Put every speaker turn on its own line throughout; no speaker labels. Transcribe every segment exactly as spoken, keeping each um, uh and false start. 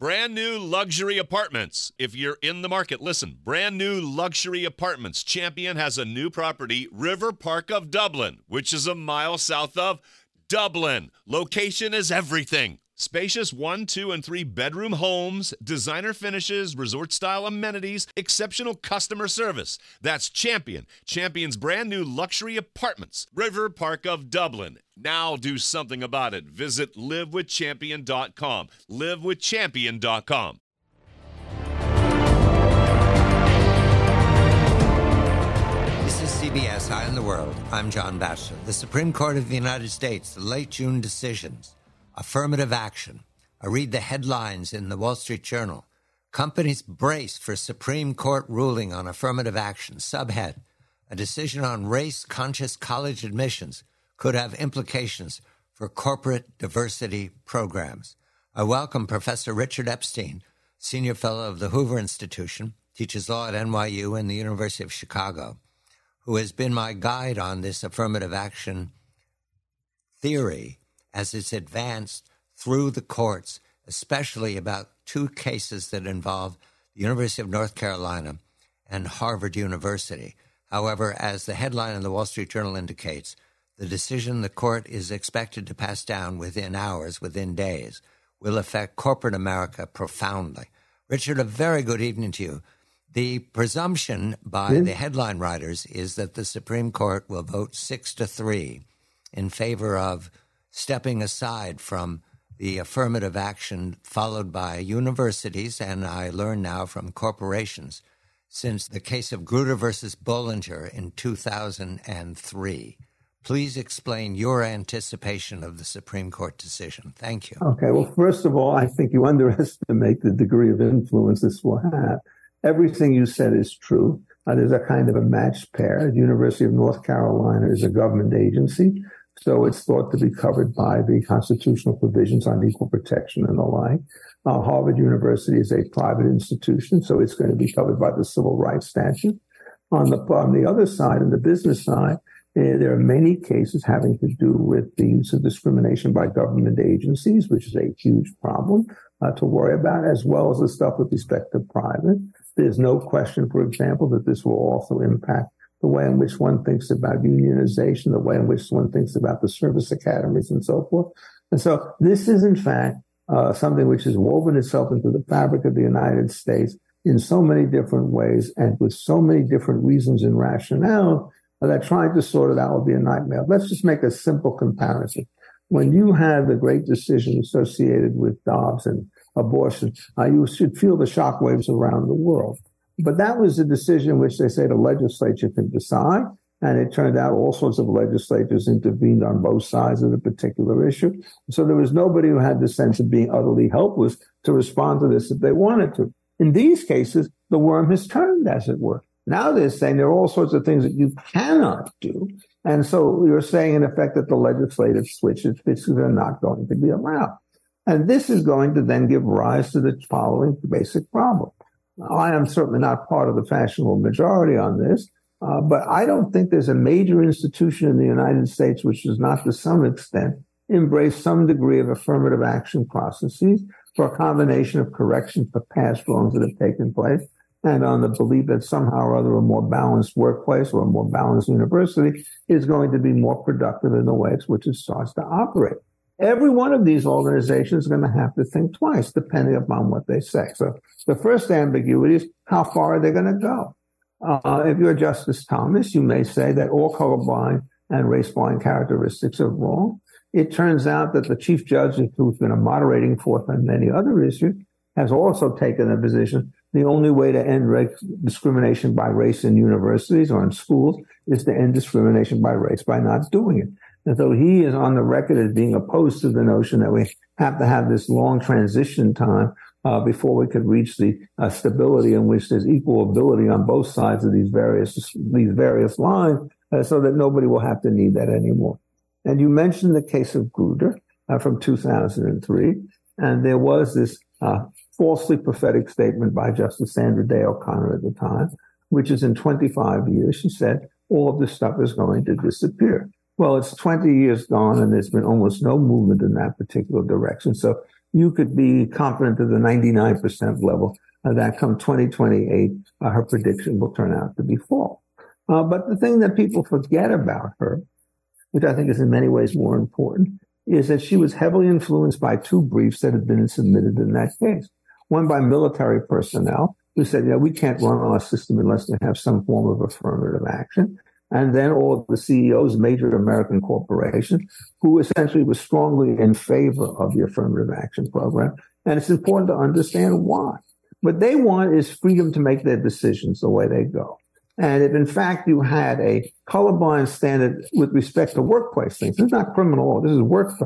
Brand new luxury apartments. If you're in the market, listen. Brand new luxury apartments. Champion has a new property, River Park of Dublin, which is a mile south of Dublin. Location is everything. Spacious one, two, and three bedroom homes, designer finishes, resort-style amenities, exceptional customer service. That's Champion. Champion's brand new luxury apartments. River Park of Dublin. Now do something about it. Visit live with champion dot com. live with champion dot com.
This is C B S Eye on the World. I'm John Batchelor. The Supreme Court of the United States, the late June decisions. Affirmative action. I read the headlines in the Wall Street Journal. Companies brace for Supreme Court ruling on affirmative action. Subhead. A decision on race-conscious college admissions could have implications for corporate diversity programs. I welcome Professor Richard Epstein, Senior Fellow of the Hoover Institution, teaches law at N Y U and the University of Chicago, who has been my guide on this affirmative action theory as it's advanced through the courts, especially about two cases that involve the University of North Carolina and Harvard University. However, as the headline in the Wall Street Journal indicates, the decision the court is expected to pass down within hours, within days, will affect corporate America profoundly. Richard, a very good evening to you. The presumption by the headline writers is that the Supreme Court will vote six to three in favor of stepping aside from the affirmative action followed by universities, and I learn now from corporations, since the case of Grutter versus Bollinger in two thousand three. Please explain your anticipation of the Supreme Court decision. Thank you.
Okay, well, first of all, I think you underestimate the degree of influence this will have. Everything you said is true. Uh, there's a kind of a matched pair. The University of North Carolina is a government agency, so it's thought to be covered by the constitutional provisions on equal protection and the like. Uh, Harvard University is a private institution, so it's going to be covered by the civil rights statute. On the on the other side, on the business side, uh, there are many cases having to do with the use of discrimination by government agencies, which is a huge problem uh, to worry about, as well as the stuff with respect to private. There's no question, for example, that this will also impact the way in which one thinks about unionization, the way in which one thinks about the service academies and so forth. And so this is, in fact, uh, something which has woven itself into the fabric of the United States in so many different ways and with so many different reasons and rationale that trying to sort it out will be a nightmare. Let's just make a simple comparison. When you have the great decision associated with Dobbs and abortion, uh, you should feel the shockwaves around the world. But that was a decision which they say the legislature can decide, and it turned out all sorts of legislators intervened on both sides of the particular issue. So there was nobody who had the sense of being utterly helpless to respond to this if they wanted to. In these cases, the worm has turned, as it were. Now they're saying there are all sorts of things that you cannot do. And so you're saying, in effect, that the legislative switch is are not going to be allowed. And this is going to then give rise to the following basic problem. I am certainly not part of the fashionable majority on this, uh, but I don't think there's a major institution in the United States which does not, to some extent, embrace some degree of affirmative action processes for a combination of correction for past wrongs that have taken place and on the belief that somehow or other a more balanced workplace or a more balanced university is going to be more productive in the ways which it starts to operate. Every one of these organizations is going to have to think twice, depending upon what they say. So the first ambiguity is, how far are they going to go? Uh, if you're Justice Thomas, you may say that all colorblind and race-blind characteristics are wrong. It turns out that the chief judge, who's been a moderating force on many other issues, has also taken a position. The only way to end race, discrimination by race in universities or in schools is to end discrimination by race by not doing it. And so he is on the record as being opposed to the notion that we have to have this long transition time uh, before we could reach the uh, stability in which there's equal ability on both sides of these various these various lines, uh, so that nobody will have to need that anymore. And you mentioned the case of Grutter uh, from two thousand three, and there was this uh, falsely prophetic statement by Justice Sandra Day O'Connor at the time, which is in twenty-five years, she said, all of this stuff is going to disappear. Well, it's twenty years gone, and there's been almost no movement in that particular direction. So you could be confident at the ninety-nine percent level uh, that come twenty twenty-eight, uh, her prediction will turn out to be false. Uh, but the thing that people forget about her, which I think is in many ways more important, is that she was heavily influenced by two briefs that had been submitted in that case. One by military personnel who said, yeah, we can't run our system unless we have some form of affirmative action. And then all of the C E Os, major American corporations, who essentially were strongly in favor of the affirmative action program. And it's important to understand why. What they want is freedom to make their decisions the way they go. And if, in fact, you had a colorblind standard with respect to workplace things, this is not criminal law, this is workplace,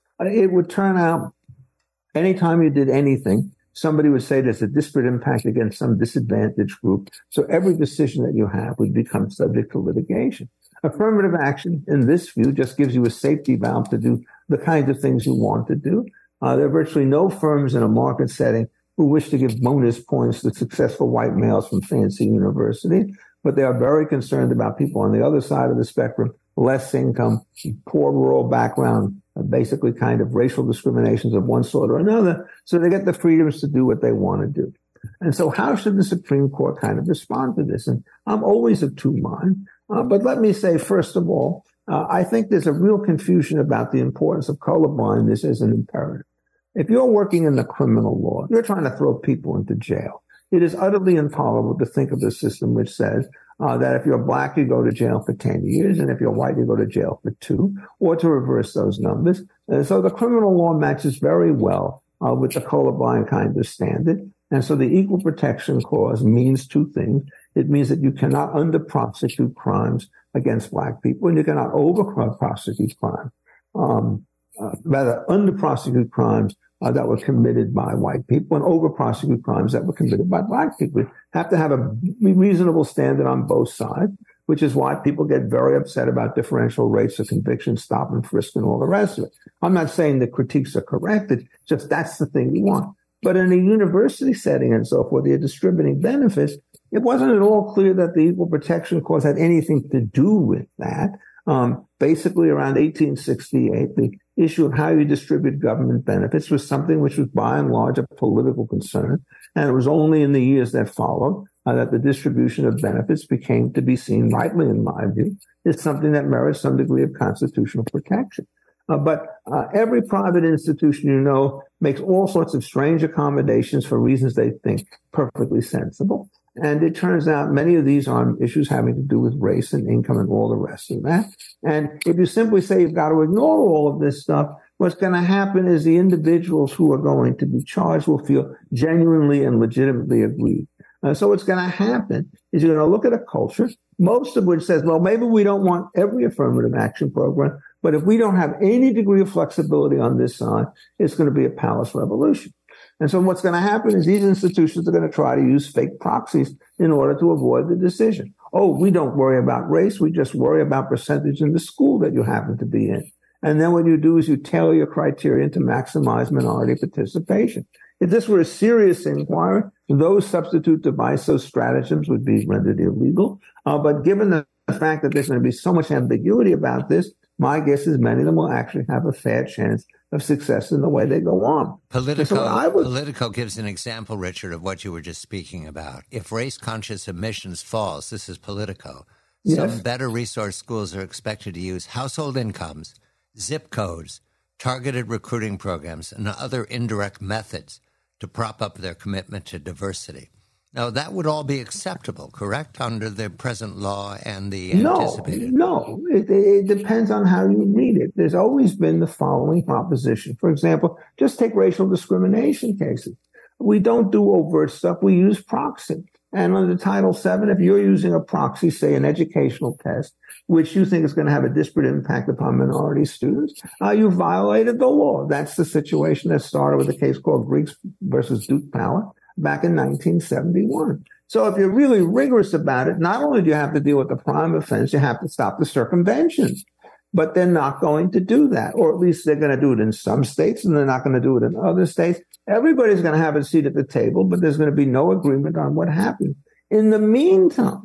it would turn out anytime you did anything, somebody would say there's a disparate impact against some disadvantaged group. So every decision that you have would become subject to litigation. Affirmative action, in this view, just gives you a safety valve to do the kinds of things you want to do. Uh, there are virtually no firms in a market setting who wish to give bonus points to successful white males from fancy universities, but they are very concerned about people on the other side of the spectrum, less income, poor rural background, basically kind of racial discriminations of one sort or another, so they get the freedoms to do what they want to do. And so how should the Supreme Court kind of respond to this? And I'm always of two minds. Uh, but let me say, first of all, uh, I think there's a real confusion about the importance of colorblindness as an imperative. If you're working in the criminal law, you're trying to throw people into jail. It is utterly intolerable to think of a system which says uh, that if you're black, you go to jail for ten years, and if you're white, you go to jail for two, or to reverse those numbers. And so the criminal law matches very well uh, with the colorblind kind of standard. And so the Equal Protection Clause means two things. It means that you cannot under-prosecute crimes against black people, and you cannot over-prosecute crimes. Um, uh, rather, under-prosecute crimes Uh, that were committed by white people and over-prosecute crimes that were committed by black people. You have to have a reasonable standard on both sides, which is why people get very upset about differential rates of conviction, stop and frisk, and all the rest of it. I'm not saying the critiques are correct. It's just that's the thing you want. But in a university setting and so forth, you're distributing benefits. It wasn't at all clear that the Equal Protection Clause had anything to do with that. Um, basically, around eighteen sixty-eight, the issue of how you distribute government benefits was something which was by and large a political concern. And it was only in the years that followed uh, that the distribution of benefits became to be seen, rightly in my view, as something that merits some degree of constitutional protection. Uh, but uh, every private institution, you know, makes all sorts of strange accommodations for reasons they think perfectly sensible. And it turns out many of these are issues having to do with race and income and all the rest of that. And if you simply say you've got to ignore all of this stuff, what's going to happen is the individuals who are going to be charged will feel genuinely and legitimately aggrieved. Uh, so what's going to happen is you're going to look at a culture, most of which says, well, maybe we don't want every affirmative action program, but if we don't have any degree of flexibility on this side, it's going to be a palace revolution. And so what's going to happen is these institutions are going to try to use fake proxies in order to avoid the decision. Oh, we don't worry about race. We just worry about percentage in the school that you happen to be in. And then what you do is you tailor your criterion to maximize minority participation. If this were a serious inquiry, those substitute device, those stratagems would be rendered illegal. Uh, but given the fact that there's going to be so much ambiguity about this, my guess is many of them will actually have a fair chance of success in the way they go on.
Politico,
so would,
Politico gives an example, Richard, of what you were just speaking about. If race-conscious admissions falls, this is Politico,
yes.
Some better resource schools are expected to use household incomes, zip codes, targeted recruiting programs, and other indirect methods to prop up their commitment to diversity. Now, that would all be acceptable, correct, under the present law and the anticipated?
No, no. It, it depends on how you read it. There's always been the following proposition. For example, just take racial discrimination cases. We don't do overt stuff. We use proxy. And under Title seven, if you're using a proxy, say an educational test, which you think is going to have a disparate impact upon minority students, uh, you violated the law. That's the situation that started with a case called Greeks versus Duke Power back in nineteen seventy-one. So if you're really rigorous about it, not only do you have to deal with the prime offense, you have to stop the circumventions. But they're not going to do that, or at least they're going to do it in some states, and they're not going to do it in other states. Everybody's going to have a seat at the table, but there's going to be no agreement on what happens. In the meantime,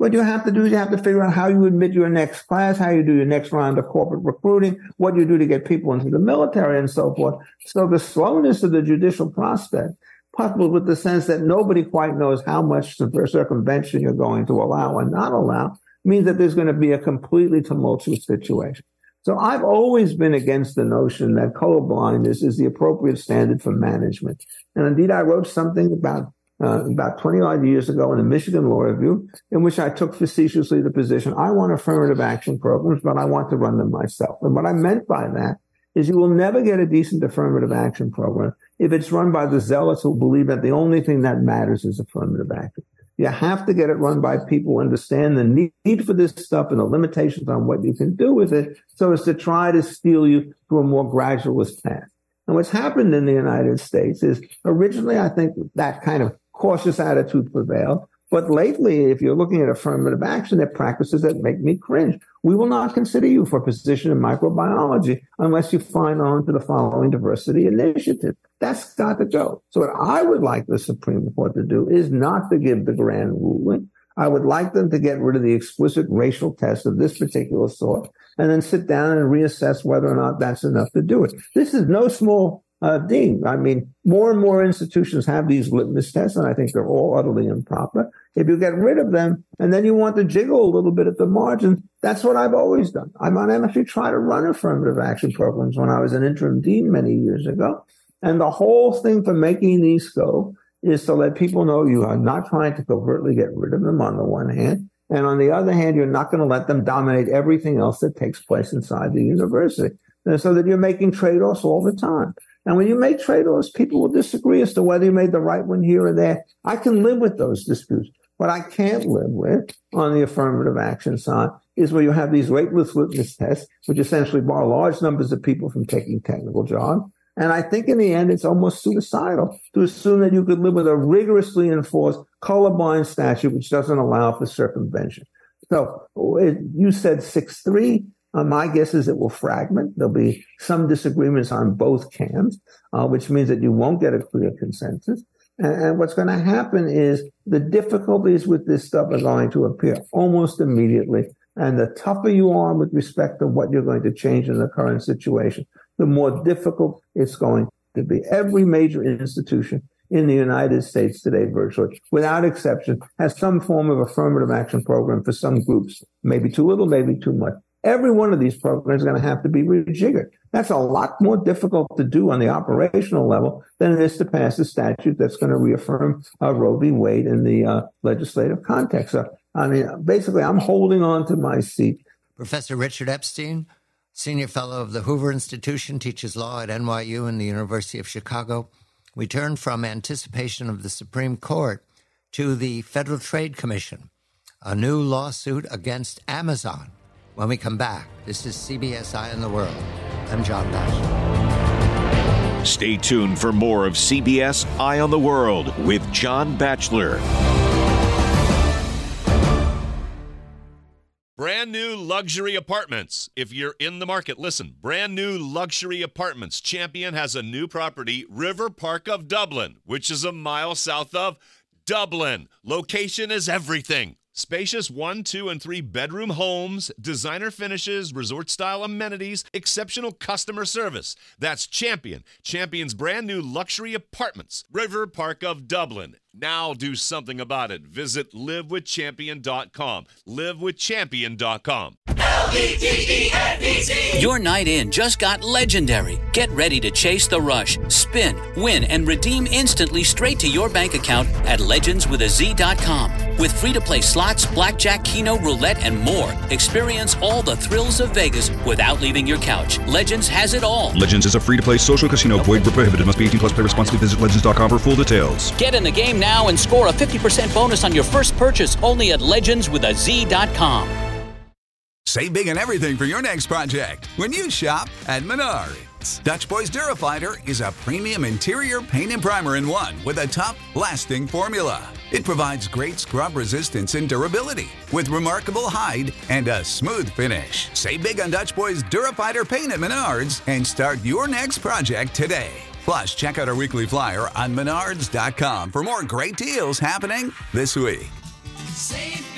What you have to do is you have to figure out how you admit your next class, how you do your next round of corporate recruiting, what you do to get people into the military and so forth. So the slowness of the judicial process, coupled with the sense that nobody quite knows how much circumvention you're going to allow and not allow, means that there's going to be a completely tumultuous situation. So I've always been against the notion that colorblindness is the appropriate standard for management. And indeed, I wrote something about uh, about twenty odd years ago in the Michigan Law Review, in which I took facetiously the position, I want affirmative action programs, but I want to run them myself. And what I meant by that is you will never get a decent affirmative action program if it's run by the zealots who believe that the only thing that matters is affirmative action. You have to get it run by people who understand the need for this stuff and the limitations on what you can do with it, so as to try to steer you to a more gradualist path. And what's happened in the United States is originally, I think that kind of cautious attitude prevailed. But lately, if you're looking at affirmative action, there are practices that make me cringe. We will not consider you for a position in microbiology unless you sign on to the following diversity initiative. That's got to go. So what I would like the Supreme Court to do is not to give the grand ruling. I would like them to get rid of the explicit racial test of this particular sort and then sit down and reassess whether or not that's enough to do it. This is no small uh, thing. I mean, more and more institutions have these litmus tests, and I think they're all utterly improper. If you get rid of them and then you want to jiggle a little bit at the margin, that's what I've always done. I'm actually trying to run affirmative action programs when I was an interim dean many years ago. And the whole thing for making these go is to let people know you are not trying to covertly get rid of them on the one hand. And on the other hand, you're not going to let them dominate everything else that takes place inside the university. And so that you're making trade-offs all the time. And when you make trade-offs, people will disagree as to whether you made the right one here or there. I can live with those disputes. What I can't live with on the affirmative action side is where you have these weightless litmus tests, which essentially bar large numbers of people from taking technical jobs. And I think in the end, it's almost suicidal to assume that you could live with a rigorously enforced colorblind statute, which doesn't allow for circumvention. So it, you said six three. Uh, my guess is it will fragment. There'll be some disagreements on both camps, uh, which means that you won't get a clear consensus. And, and what's going to happen is the difficulties with this stuff are going to appear almost immediately. And the tougher you are with respect to what you're going to change in the current situation, the more difficult it's going to be. Every major institution in the United States today, virtually, without exception, has some form of affirmative action program for some groups. Maybe too little, maybe too much. Every one of these programs is going to have to be rejiggered. That's a lot more difficult to do on the operational level than it is to pass a statute that's going to reaffirm uh, Roe v. Wade in the uh, legislative context. So, I mean, basically, I'm holding on to my seat.
Professor Richard Epstein, Senior Fellow of the Hoover Institution, teaches law at N Y U and the University of Chicago. We turn from anticipation of the Supreme Court to the Federal Trade Commission, a new lawsuit against Amazon. When we come back, this is C B S Eye on the World. I'm John Batchelor.
Stay tuned for more of C B S Eye on the World with John Batchelor.
Brand new luxury apartments. If you're in the market, listen. Brand new luxury apartments. Champion has a new property, River Park of Dublin, which is a mile south of Dublin. Location is everything. Spacious one, two, and three bedroom homes, designer finishes, resort-style amenities, exceptional customer service. That's Champion. Champion's brand new luxury apartments. River Park of Dublin. Now do something about it. Visit live with champion dot com. live with champion dot com.
L E G E N D C.
Your night in just got legendary. Get ready to chase the rush, spin, win, and redeem instantly straight to your bank account at legends with a z dot com. With free-to-play slots, blackjack, keno, roulette, and more, experience all the thrills of Vegas without leaving your couch. Legends has it all.
Legends is a free-to-play social casino. Void where prohibited. Must be eighteen plus. Play responsibly. Visit legends dot com for full details.
Get in the game now and score a fifty percent bonus on your first purchase only at legends with a z dot com.
Save big on everything for your next project when you shop at Menards. Dutch Boys Durafighter is a premium interior paint and primer in one with a tough, lasting formula. It provides great scrub resistance and durability with remarkable hide and a smooth finish. Save big on Dutch Boys Durafighter paint at Menards and start your next project today. Plus, check out our weekly flyer on menards dot com for more great deals happening this week.
Save